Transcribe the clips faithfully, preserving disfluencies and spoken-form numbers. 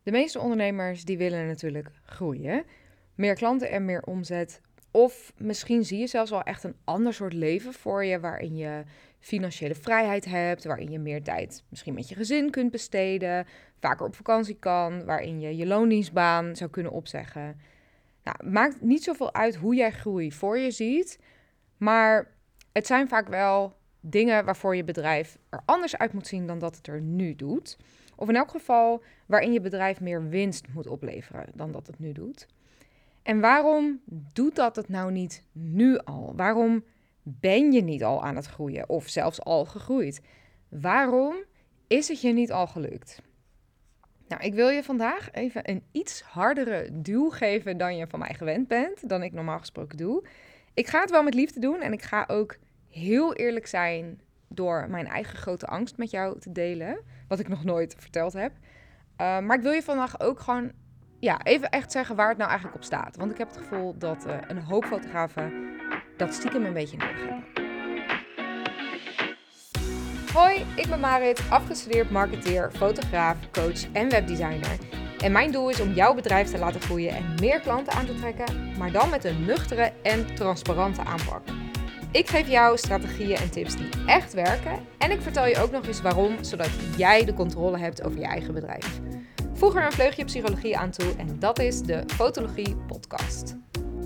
De meeste ondernemers die willen natuurlijk groeien. Meer klanten en meer omzet. Of misschien zie je zelfs wel echt een ander soort leven voor je, waarin je financiële vrijheid hebt, waarin je meer tijd misschien met je gezin kunt besteden, vaker op vakantie kan, waarin je je loondienstbaan zou kunnen opzeggen. Nou, het maakt niet zoveel uit hoe jij groei voor je ziet, maar het zijn vaak wel dingen waarvoor je bedrijf er anders uit moet zien dan dat het er nu doet. Of in elk geval waarin je bedrijf meer winst moet opleveren dan dat het nu doet. En waarom doet dat het nou niet nu al? Waarom ben je niet al aan het groeien of zelfs al gegroeid? Waarom is het je niet al gelukt? Nou, ik wil je vandaag even een iets hardere duw geven dan je van mij gewend bent, dan ik normaal gesproken doe. Ik ga het wel met liefde doen en ik ga ook heel eerlijk zijn door mijn eigen grote angst met jou te delen, wat ik nog nooit verteld heb. Uh, maar ik wil je vandaag ook gewoon ja, even echt zeggen waar het nou eigenlijk op staat. Want ik heb het gevoel dat uh, een hoop fotografen dat stiekem een beetje nodig hebben. Hoi, ik ben Marit, afgestudeerd marketeer, fotograaf, coach en webdesigner. En mijn doel is om jouw bedrijf te laten groeien en meer klanten aan te trekken, maar dan met een nuchtere en transparante aanpak. Ik geef jou strategieën en tips die echt werken en ik vertel je ook nog eens waarom, zodat jij de controle hebt over je eigen bedrijf. Voeg er een vleugje psychologie aan toe en dat is de Fotologie Podcast.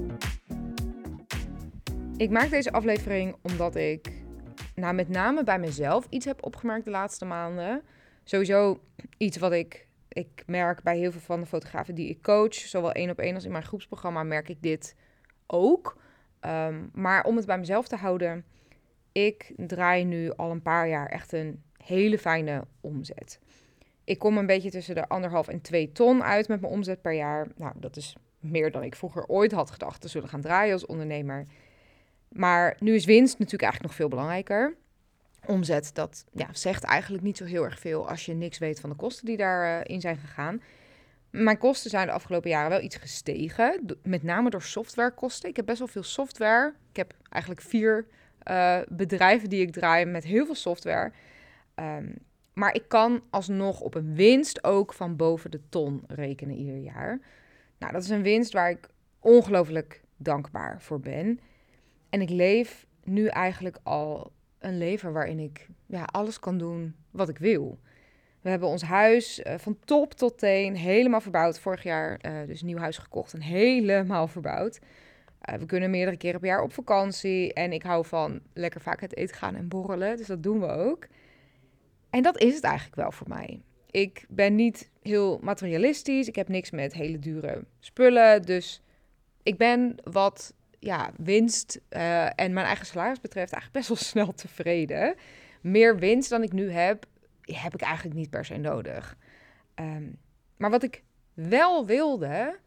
Ik maak deze aflevering omdat ik nou, met name bij mezelf iets heb opgemerkt de laatste maanden. Sowieso iets wat ik, ik merk bij heel veel van de fotografen die ik coach, zowel één op één als in mijn groepsprogramma, merk ik dit ook. Um, maar om het bij mezelf te houden, ik draai nu al een paar jaar echt een hele fijne omzet. Ik kom een beetje tussen de anderhalf en twee ton uit met mijn omzet per jaar. Nou, dat is meer dan ik vroeger ooit had gedacht te zullen gaan draaien als ondernemer. Maar nu is winst natuurlijk eigenlijk nog veel belangrijker. Omzet, dat ja, zegt eigenlijk niet zo heel erg veel als je niks weet van de kosten die daarin uh, zijn gegaan. Mijn kosten zijn de afgelopen jaren wel iets gestegen, met name door softwarekosten. Ik heb best wel veel software. Ik heb eigenlijk vier uh, bedrijven die ik draai met heel veel software. Um, maar ik kan alsnog op een winst ook van boven de ton rekenen ieder jaar. Nou, dat is een winst waar ik ongelooflijk dankbaar voor ben. En ik leef nu eigenlijk al een leven waarin ik ja, alles kan doen wat ik wil. We hebben ons huis uh, van top tot teen helemaal verbouwd. Vorig jaar uh, dus een nieuw huis gekocht en helemaal verbouwd. Uh, we kunnen meerdere keren per jaar op vakantie. En ik hou van lekker vaak uit eten gaan en borrelen. Dus dat doen we ook. En dat is het eigenlijk wel voor mij. Ik ben niet heel materialistisch. Ik heb niks met hele dure spullen. Dus ik ben wat ja, winst uh, en mijn eigen salaris betreft eigenlijk best wel snel tevreden. Meer winst dan ik nu heb, heb ik eigenlijk niet per se nodig. Um, maar wat ik wel wilde,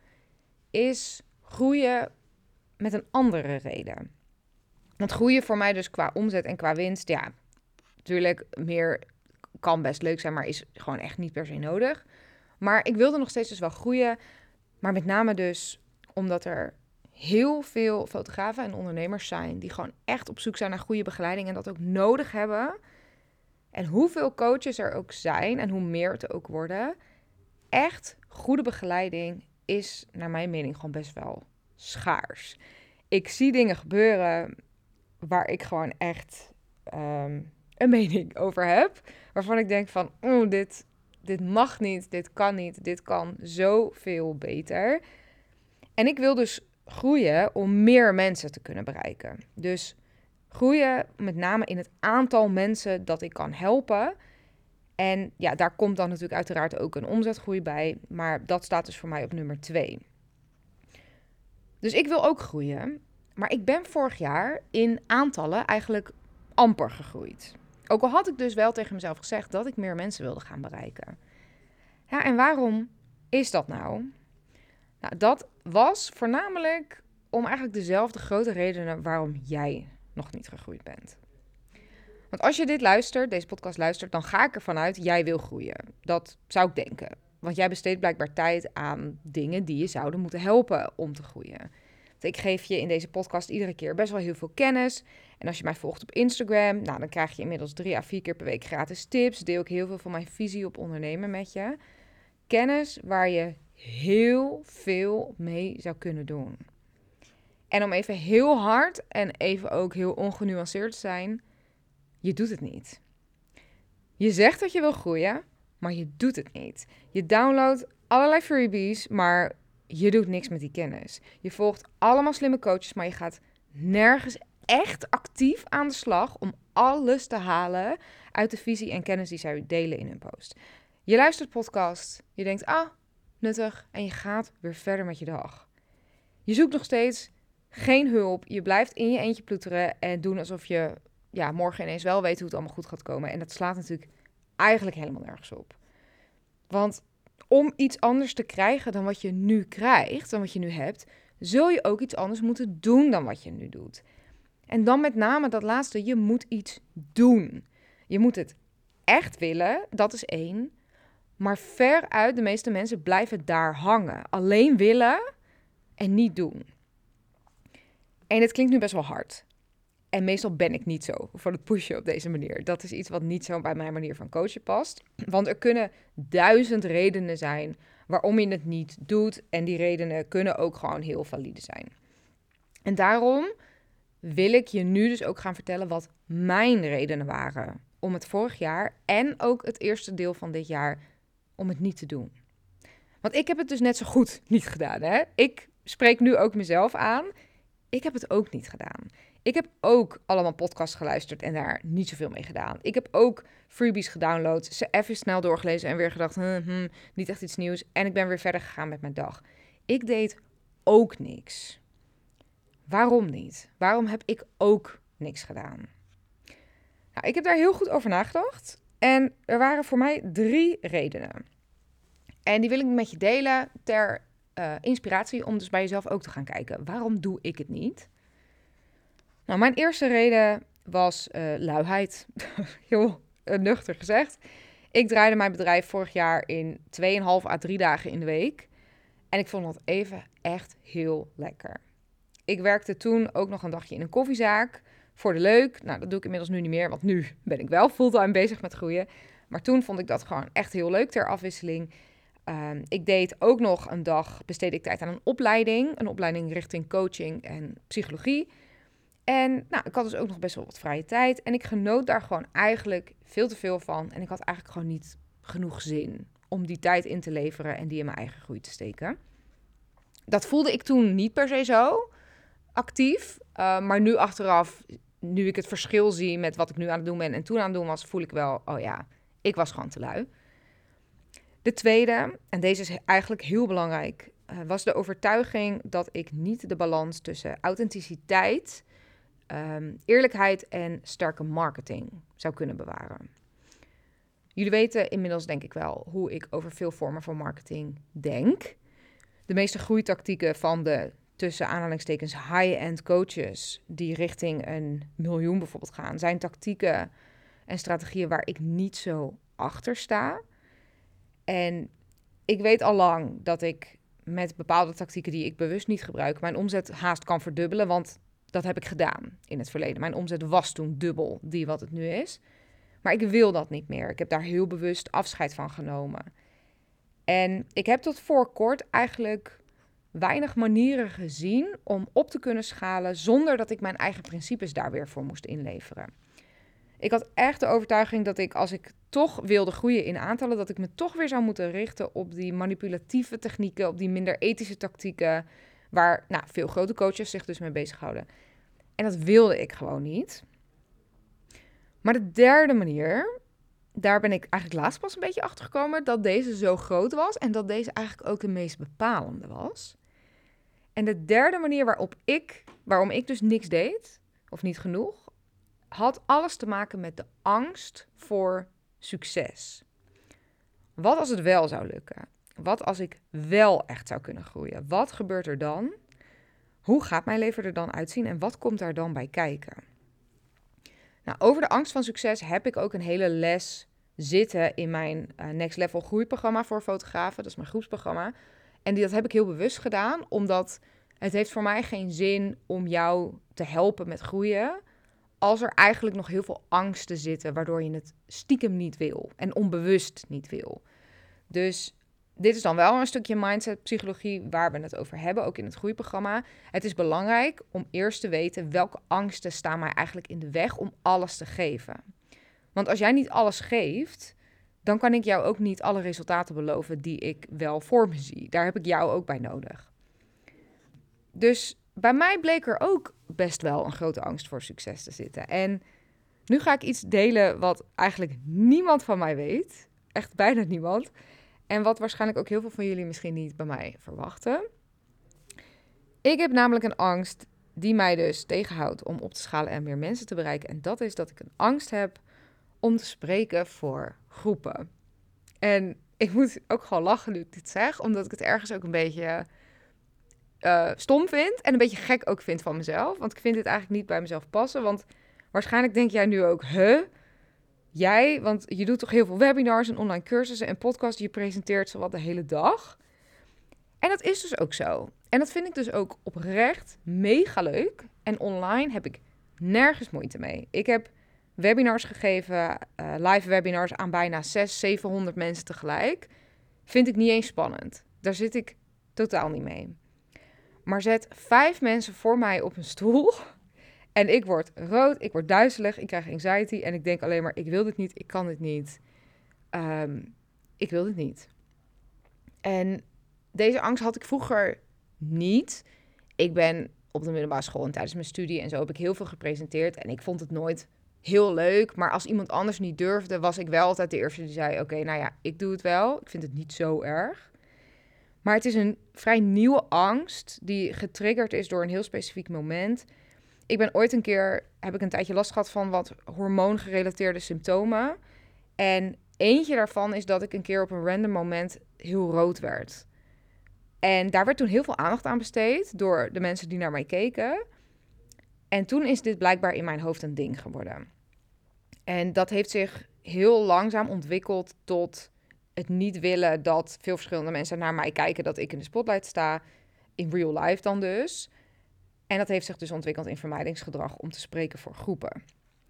is groeien met een andere reden. Want groeien voor mij dus qua omzet en qua winst, ja, natuurlijk meer kan best leuk zijn, maar is gewoon echt niet per se nodig. Maar ik wilde nog steeds dus wel groeien, maar met name dus omdat er heel veel fotografen en ondernemers zijn die gewoon echt op zoek zijn naar goede begeleiding en dat ook nodig hebben. En hoeveel coaches er ook zijn en hoe meer het er ook worden, echt goede begeleiding is naar mijn mening gewoon best wel schaars. Ik zie dingen gebeuren waar ik gewoon echt um, een mening over heb. Waarvan ik denk van, oh, dit, dit mag niet, dit kan niet, dit kan zoveel beter. En ik wil dus groeien om meer mensen te kunnen bereiken. Dus groeien met name in het aantal mensen dat ik kan helpen. En ja, daar komt dan natuurlijk uiteraard ook een omzetgroei bij. Maar dat staat dus voor mij op nummer twee. Dus ik wil ook groeien. Maar ik ben vorig jaar in aantallen eigenlijk amper gegroeid. Ook al had ik dus wel tegen mezelf gezegd dat ik meer mensen wilde gaan bereiken. Ja, en waarom is dat nou? Nou, dat was voornamelijk om eigenlijk dezelfde grote redenen waarom jij nog niet gegroeid bent. Want als je dit luistert, deze podcast luistert, dan ga ik ervan uit, jij wil groeien. Dat zou ik denken. Want jij besteedt blijkbaar tijd aan dingen die je zouden moeten helpen om te groeien. Ik geef je in deze podcast iedere keer best wel heel veel kennis. En als je mij volgt op Instagram, nou, dan krijg je inmiddels drie à vier keer per week gratis tips. Deel ik heel veel van mijn visie op ondernemen met je. kennis waar je heel veel mee zou kunnen doen. En om even heel hard en even ook heel ongenuanceerd te zijn, je doet het niet. Je zegt dat je wil groeien, maar je doet het niet. Je downloadt allerlei freebies, maar je doet niks met die kennis. Je volgt allemaal slimme coaches, maar je gaat nergens echt actief aan de slag om alles te halen uit de visie en kennis die zij delen in hun post. Je luistert podcast, je denkt, ah, nuttig, en je gaat weer verder met je dag. Je zoekt nog steeds geen hulp, je blijft in je eentje ploeteren en doen alsof je ja, morgen ineens wel weet hoe het allemaal goed gaat komen. En dat slaat natuurlijk eigenlijk helemaal nergens op. Want om iets anders te krijgen dan wat je nu krijgt, dan wat je nu hebt, zul je ook iets anders moeten doen dan wat je nu doet. En dan met name dat laatste, je moet iets doen. Je moet het echt willen, dat is één. Maar veruit, de meeste mensen blijven daar hangen. Alleen willen en niet doen. En het klinkt nu best wel hard. En meestal ben ik niet zo van het pushen op deze manier. Dat is iets wat niet zo bij mijn manier van coachen past. Want er kunnen duizend redenen zijn waarom je het niet doet. En die redenen kunnen ook gewoon heel valide zijn. En daarom wil ik je nu dus ook gaan vertellen wat mijn redenen waren om het vorig jaar en ook het eerste deel van dit jaar om het niet te doen. Want ik heb het dus net zo goed niet gedaan. Hè? Ik spreek nu ook mezelf aan. Ik heb het ook niet gedaan. Ik heb ook allemaal podcasts geluisterd en daar niet zoveel mee gedaan. Ik heb ook freebies gedownload, ze even snel doorgelezen en weer gedacht, hm, hm, niet echt iets nieuws. En ik ben weer verder gegaan met mijn dag. Ik deed ook niks. Waarom niet? Waarom heb ik ook niks gedaan? Nou, ik heb daar heel goed over nagedacht. En er waren voor mij drie redenen. En die wil ik met je delen ter uh, inspiratie om dus bij jezelf ook te gaan kijken. Waarom doe ik het niet? Nou, mijn eerste reden was uh, luiheid. Heel uh, nuchter gezegd. Ik draaide mijn bedrijf vorig jaar in twee komma vijf à drie dagen in de week. En ik vond dat even echt heel lekker. Ik werkte toen ook nog een dagje in een koffiezaak voor de leuk. Nou, dat doe ik inmiddels nu niet meer, want nu ben ik wel fulltime bezig met groeien. Maar toen vond ik dat gewoon echt heel leuk ter afwisseling. Um, ik deed ook nog een dag, besteedde ik tijd aan een opleiding. Een opleiding richting coaching en psychologie. En nou, ik had dus ook nog best wel wat vrije tijd. En ik genoot daar gewoon eigenlijk veel te veel van. En ik had eigenlijk gewoon niet genoeg zin om die tijd in te leveren en die in mijn eigen groei te steken. Dat voelde ik toen niet per se zo actief. Uh, maar nu achteraf, nu ik het verschil zie met wat ik nu aan het doen ben en toen aan het doen was, voel ik wel, oh ja, ik was gewoon te lui. De tweede, en deze is eigenlijk heel belangrijk, uh, was de overtuiging dat ik niet de balans tussen authenticiteit, um, eerlijkheid en sterke marketing zou kunnen bewaren. Jullie weten inmiddels denk ik wel hoe ik over veel vormen van marketing denk. De meeste groeitactieken van de tussen aanhalingstekens high-end coaches die richting een miljoen bijvoorbeeld gaan, zijn tactieken en strategieën waar ik niet zo achter sta. En ik weet al lang dat ik met bepaalde tactieken die ik bewust niet gebruik, mijn omzet haast kan verdubbelen, want dat heb ik gedaan in het verleden. Mijn omzet was toen dubbel die wat het nu is. Maar ik wil dat niet meer. Ik heb daar heel bewust afscheid van genomen. En ik heb tot voor kort eigenlijk weinig manieren gezien om op te kunnen schalen zonder dat ik mijn eigen principes daar weer voor moest inleveren. Ik had echt de overtuiging dat ik, als ik toch wilde groeien in aantallen, dat ik me toch weer zou moeten richten op die manipulatieve technieken, op die minder ethische tactieken, waar nou, veel grote coaches zich dus mee bezighouden. En dat wilde ik gewoon niet. Maar de derde manier, daar ben ik eigenlijk laatst pas een beetje achter gekomen, dat deze zo groot was en dat deze eigenlijk ook de meest bepalende was. En de derde manier waarop ik, waarom ik dus niks deed, of niet genoeg, had alles te maken met de angst voor succes. Wat als het wel zou lukken? Wat als ik wel echt zou kunnen groeien? Wat gebeurt er dan? Hoe gaat mijn leven er dan uitzien en wat komt daar dan bij kijken? Nou, over de angst van succes heb ik ook een hele les zitten in mijn uh, Next Level groeiprogramma voor fotografen. Dat is mijn groepsprogramma. En die, dat heb ik heel bewust gedaan, omdat het heeft voor mij geen zin om jou te helpen met groeien als er eigenlijk nog heel veel angsten zitten, waardoor je het stiekem niet wil en onbewust niet wil. Dus dit is dan wel een stukje mindset psychologie waar we het over hebben, ook in het groeiprogramma. Het is belangrijk om eerst te weten welke angsten staan mij eigenlijk in de weg om alles te geven. Want als jij niet alles geeft, dan kan ik jou ook niet alle resultaten beloven die ik wel voor me zie. Daar heb ik jou ook bij nodig. Dus bij mij bleek er ook best wel een grote angst voor succes te zitten. En nu ga ik iets delen wat eigenlijk niemand van mij weet. Echt bijna niemand. En wat waarschijnlijk ook heel veel van jullie misschien niet bij mij verwachten. Ik heb namelijk een angst die mij dus tegenhoudt om op te schalen en meer mensen te bereiken. En dat is dat ik een angst heb om te spreken voor groepen. En ik moet ook gewoon lachen nu ik dit zeg, omdat ik het ergens ook een beetje uh, stom vind. En een beetje gek ook vind van mezelf. Want ik vind dit eigenlijk niet bij mezelf passen. Want waarschijnlijk denk jij nu ook, huh? Jij, want je doet toch heel veel webinars en online cursussen en podcasts. Je presenteert zowat de hele dag. En dat is dus ook zo. En dat vind ik dus ook oprecht mega leuk. En online heb ik nergens moeite mee. Ik heb webinars gegeven, uh, live webinars aan bijna zeshonderd, zevenhonderd mensen tegelijk. Vind ik niet eens spannend. Daar zit ik totaal niet mee. Maar zet vijf mensen voor mij op een stoel en ik word rood, ik word duizelig, ik krijg anxiety en ik denk alleen maar, ik wil dit niet, ik kan dit niet. Um, ik wil dit niet. En deze angst had ik vroeger niet. Ik ben op de middelbare school en tijdens mijn studie en zo heb ik heel veel gepresenteerd en ik vond het nooit heel leuk. Maar als iemand anders niet durfde, was ik wel altijd de eerste die zei, oké, okay, nou ja, ik doe het wel. Ik vind het niet zo erg. Maar het is een vrij nieuwe angst die getriggerd is door een heel specifiek moment. Ik ben ooit een keer, heb ik een tijdje last gehad van wat hormoongerelateerde symptomen. En eentje daarvan is dat ik een keer op een random moment heel rood werd. En daar werd toen heel veel aandacht aan besteed door de mensen die naar mij keken. En toen is dit blijkbaar in mijn hoofd een ding geworden. En dat heeft zich heel langzaam ontwikkeld tot het niet willen dat veel verschillende mensen naar mij kijken, dat ik in de spotlight sta, in real life dan dus. En dat heeft zich dus ontwikkeld in vermijdingsgedrag om te spreken voor groepen.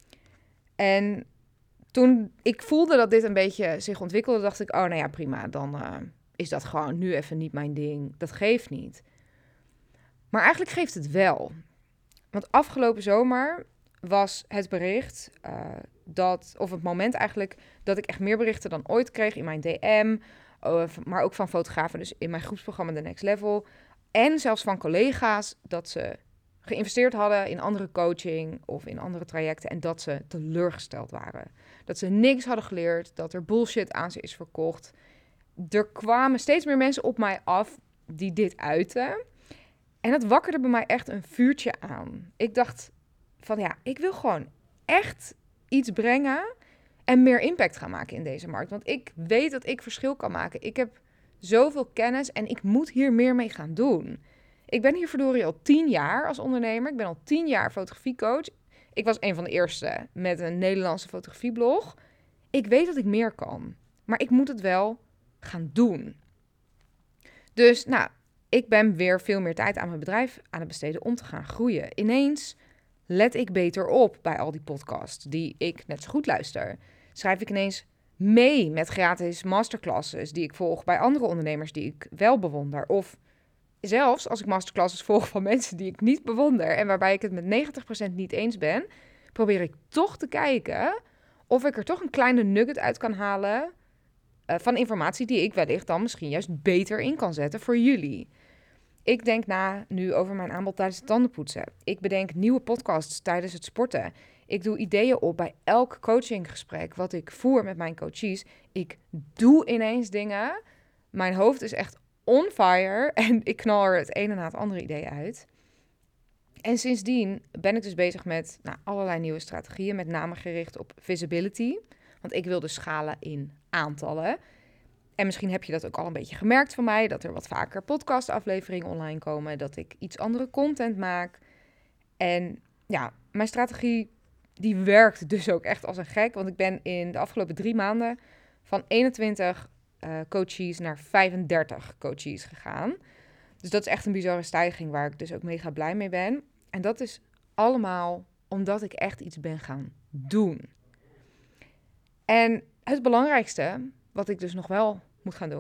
En toen ik voelde dat dit een beetje zich ontwikkelde, dacht ik, oh nou ja, prima, dan uh, is dat gewoon nu even niet mijn ding. Dat geeft niet. Maar eigenlijk geeft het wel. Want afgelopen zomer was het bericht uh, dat, of het moment eigenlijk, dat ik echt meer berichten dan ooit kreeg in mijn D M, uh, maar ook van fotografen, dus in mijn groepsprogramma The Next Level. En zelfs van collega's dat ze geïnvesteerd hadden in andere coaching of in andere trajecten en dat ze teleurgesteld waren. Dat ze niks hadden geleerd, dat er bullshit aan ze is verkocht. Er kwamen steeds meer mensen op mij af die dit uiten. En dat wakkerde bij mij echt een vuurtje aan. Ik dacht van ja, ik wil gewoon echt iets brengen en meer impact gaan maken in deze markt. Want ik weet dat ik verschil kan maken. Ik heb zoveel kennis en ik moet hier meer mee gaan doen. Ik ben hier verdorie al tien jaar als ondernemer. Ik ben al tien jaar fotografiecoach. Ik was een van de eerste met een Nederlandse fotografieblog. Ik weet dat ik meer kan, maar ik moet het wel gaan doen. Dus nou, ik ben weer veel meer tijd aan mijn bedrijf aan het besteden om te gaan groeien. Ineens let ik beter op bij al die podcasts die ik net zo goed luister. Schrijf ik ineens mee met gratis masterclasses die ik volg bij andere ondernemers die ik wel bewonder. Of zelfs als ik masterclasses volg van mensen die ik niet bewonder en waarbij ik het met negentig procent niet eens ben, probeer ik toch te kijken of ik er toch een kleine nugget uit kan halen uh, van informatie die ik wellicht dan misschien juist beter in kan zetten voor jullie. Ik denk na nu over mijn aanbod tijdens het tandenpoetsen. Ik bedenk nieuwe podcasts tijdens het sporten. Ik doe ideeën op bij elk coachinggesprek wat ik voer met mijn coaches. Ik doe ineens dingen. Mijn hoofd is echt on fire en ik knal er het ene na het andere idee uit. En sindsdien ben ik dus bezig met nou, allerlei nieuwe strategieën, met name gericht op visibility. Want ik wil dus schalen in aantallen. En misschien heb je dat ook al een beetje gemerkt van mij, dat er wat vaker podcastafleveringen online komen, dat ik iets andere content maak. En ja, mijn strategie die werkt dus ook echt als een gek, want ik ben in de afgelopen drie maanden van eenentwintig uh, coaches naar vijfendertig coaches gegaan. Dus dat is echt een bizarre stijging waar ik dus ook mega blij mee ben. En dat is allemaal omdat ik echt iets ben gaan doen. En het belangrijkste, wat ik dus nog wel moet gaan doen,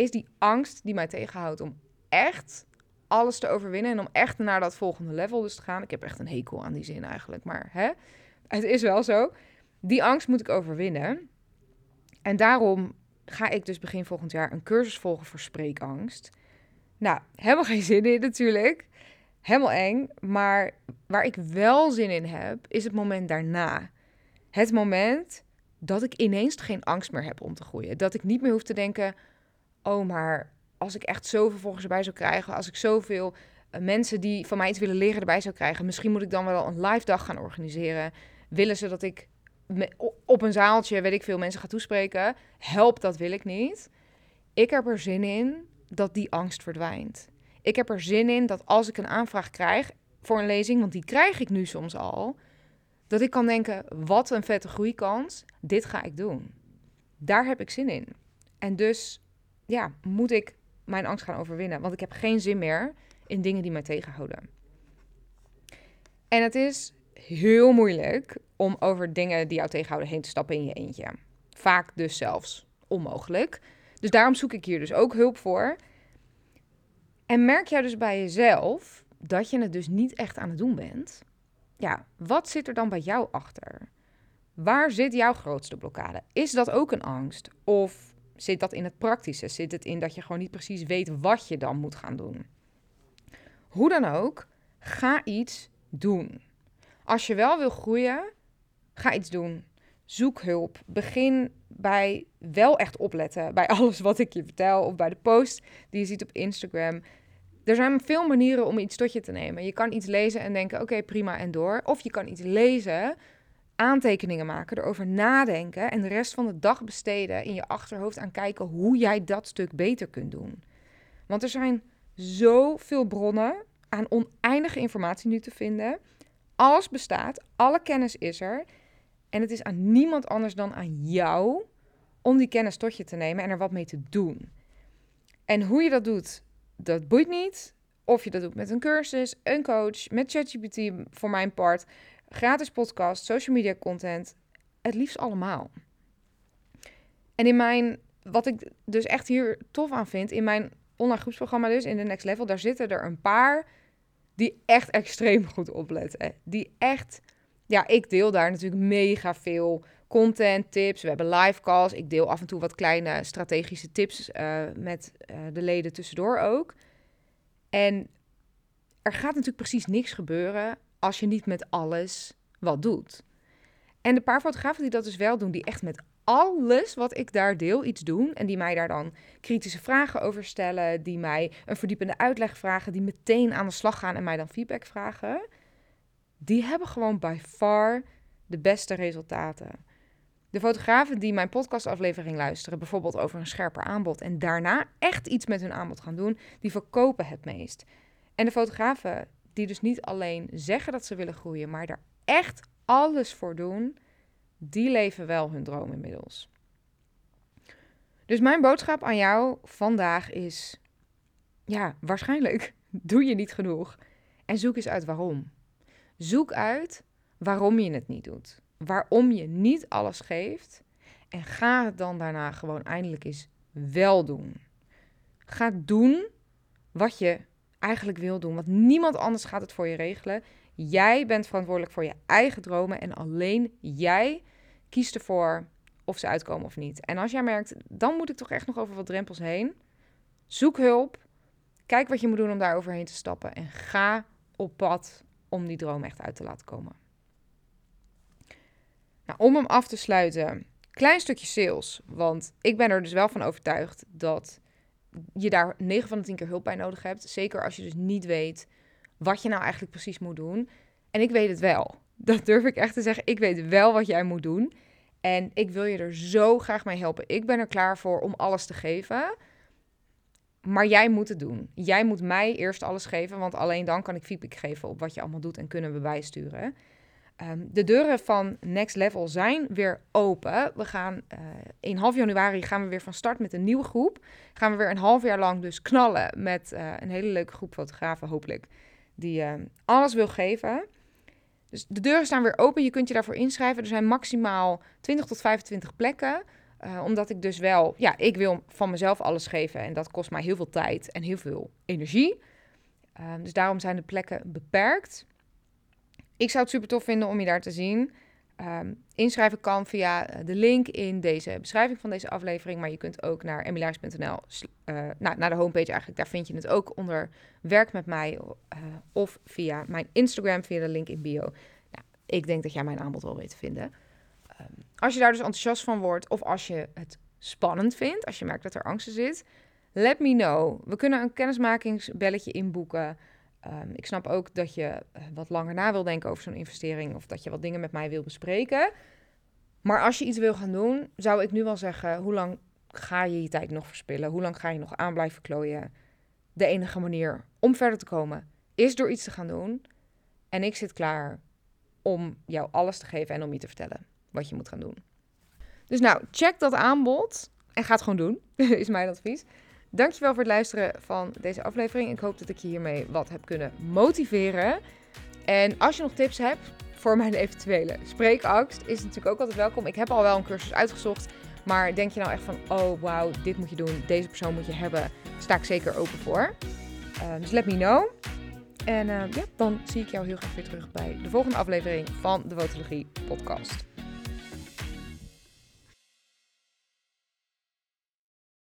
is die angst die mij tegenhoudt om echt alles te overwinnen en om echt naar dat volgende level dus te gaan. Ik heb echt een hekel aan die zin eigenlijk, maar hè, het is wel zo. Die angst moet ik overwinnen. En daarom ga ik dus begin volgend jaar een cursus volgen voor spreekangst. Nou, helemaal geen zin in natuurlijk. Helemaal eng. Maar waar ik wel zin in heb, is het moment daarna. Het moment dat ik ineens geen angst meer heb om te groeien. Dat ik niet meer hoef te denken, oh, maar als ik echt zoveel volgers erbij zou krijgen, als ik zoveel uh, mensen die van mij iets willen leren erbij zou krijgen, misschien moet ik dan wel een live dag gaan organiseren. Willen ze dat ik me, op een zaaltje, weet ik veel, mensen ga toespreken? Help, dat wil ik niet. Ik heb er zin in dat die angst verdwijnt. Ik heb er zin in dat als ik een aanvraag krijg voor een lezing, want die krijg ik nu soms al, dat ik kan denken, wat een vette groeikans, dit ga ik doen. Daar heb ik zin in. En dus, ja, moet ik mijn angst gaan overwinnen, want ik heb geen zin meer in dingen die mij tegenhouden. En het is heel moeilijk om over dingen die jou tegenhouden heen te stappen in je eentje. Vaak dus zelfs onmogelijk. Dus daarom zoek ik hier dus ook hulp voor. En merk jij dus bij jezelf dat je het dus niet echt aan het doen bent? Ja, wat zit er dan bij jou achter? Waar zit jouw grootste blokkade? Is dat ook een angst? Of zit dat in het praktische? Zit het in dat je gewoon niet precies weet wat je dan moet gaan doen? Hoe dan ook, ga iets doen. Als je wel wil groeien, ga iets doen. Zoek hulp. Begin bij wel echt opletten bij alles wat ik je vertel of bij de post die je ziet op Instagram. Er zijn veel manieren om iets tot je te nemen. Je kan iets lezen en denken, oké, okay, prima en door. Of je kan iets lezen, aantekeningen maken, erover nadenken en de rest van de dag besteden in je achterhoofd aan kijken hoe jij dat stuk beter kunt doen. Want er zijn zoveel bronnen aan oneindige informatie nu te vinden. Alles bestaat, alle kennis is er. En het is aan niemand anders dan aan jou om die kennis tot je te nemen en er wat mee te doen. En hoe je dat doet, dat boeit niet. Of je dat doet met een cursus, een coach, met ChatGPT voor mijn part, gratis podcast, social media content. Het liefst allemaal. En in mijn, wat ik dus echt hier tof aan vind, in mijn online groepsprogramma dus, in de Next Level, daar zitten er een paar die echt extreem goed opletten. Die echt, ja, ik deel daar natuurlijk mega veel content, tips. We hebben live calls. Ik deel af en toe wat kleine strategische tips uh, met uh, de leden tussendoor ook. En er gaat natuurlijk precies niks gebeuren als je niet met alles wat doet. En de paar fotografen die dat dus wel doen, die echt met alles wat ik daar deel iets doen en die mij daar dan kritische vragen over stellen, die mij een verdiepende uitleg vragen, die meteen aan de slag gaan en mij dan feedback vragen, die hebben gewoon by far de beste resultaten. De fotografen die mijn podcastaflevering luisteren, bijvoorbeeld over een scherper aanbod en daarna echt iets met hun aanbod gaan doen, die verkopen het meest. En de fotografen die dus niet alleen zeggen dat ze willen groeien, maar daar echt alles voor doen, die leven wel hun droom inmiddels. Dus mijn boodschap aan jou vandaag is, ja, waarschijnlijk doe je niet genoeg. En zoek eens uit waarom. Zoek uit waarom je het niet doet. Waarom je niet alles geeft. En ga het dan daarna gewoon eindelijk eens wel doen. Ga doen wat je eigenlijk wil doen. Want niemand anders gaat het voor je regelen. Jij bent verantwoordelijk voor je eigen dromen. En alleen jij kiest ervoor of ze uitkomen of niet. En als jij merkt, dan moet ik toch echt nog over wat drempels heen. Zoek hulp. Kijk wat je moet doen om daar overheen te stappen. En ga op pad om die droom echt uit te laten komen. Nou, om hem af te sluiten, klein stukje sales. Want ik ben er dus wel van overtuigd dat je daar negen van de tien keer hulp bij nodig hebt. Zeker als je dus niet weet wat je nou eigenlijk precies moet doen. En ik weet het wel. Dat durf ik echt te zeggen. Ik weet wel wat jij moet doen. En ik wil je er zo graag mee helpen. Ik ben er klaar voor om alles te geven. Maar jij moet het doen. Jij moet mij eerst alles geven. Want alleen dan kan ik feedback geven op wat je allemaal doet. En kunnen we bijsturen. Um, de deuren van Next Level zijn weer open. We gaan uh, in half januari gaan we weer van start met een nieuwe groep. Gaan we weer een half jaar lang dus knallen met uh, een hele leuke groep fotografen hopelijk. Die uh, alles wil geven. Dus de deuren staan weer open. Je kunt je daarvoor inschrijven. Er zijn maximaal twintig tot vijfentwintig plekken. Uh, omdat ik dus wel, ja, ik wil van mezelf alles geven. En dat kost mij heel veel tijd en heel veel energie. Uh, dus daarom zijn de plekken beperkt. Ik zou het super tof vinden om je daar te zien. Um, inschrijven kan via de link in deze beschrijving van deze aflevering. Maar je kunt ook naar emilaris punt n l, uh, nou, naar de homepage eigenlijk. Daar vind je het ook onder werk met mij. Uh, of via mijn Instagram, via de link in bio. Nou, ik denk dat jij mijn aanbod wel weet te vinden. Um, als je daar dus enthousiast van wordt of als je het spannend vindt, als je merkt dat er angst in zit, let me know. We kunnen een kennismakingsbelletje inboeken. Um, ik snap ook dat je uh, wat langer na wil denken over zo'n investering of dat je wat dingen met mij wil bespreken. Maar als je iets wil gaan doen, zou ik nu wel zeggen, hoe lang ga je je tijd nog verspillen? Hoe lang ga je nog aan blijven klooien? De enige manier om verder te komen is door iets te gaan doen. En ik zit klaar om jou alles te geven en om je te vertellen wat je moet gaan doen. Dus nou, check dat aanbod en ga het gewoon doen, is mijn advies. Dankjewel voor het luisteren van deze aflevering. Ik hoop dat ik je hiermee wat heb kunnen motiveren. En als je nog tips hebt voor mijn eventuele spreekangst, is het natuurlijk ook altijd welkom. Ik heb al wel een cursus uitgezocht, maar denk je nou echt van, oh wauw, dit moet je doen, deze persoon moet je hebben, daar sta ik zeker open voor. Uh, dus let me know. En uh, ja, dan zie ik jou heel graag weer terug bij de volgende aflevering van de Votologie Podcast.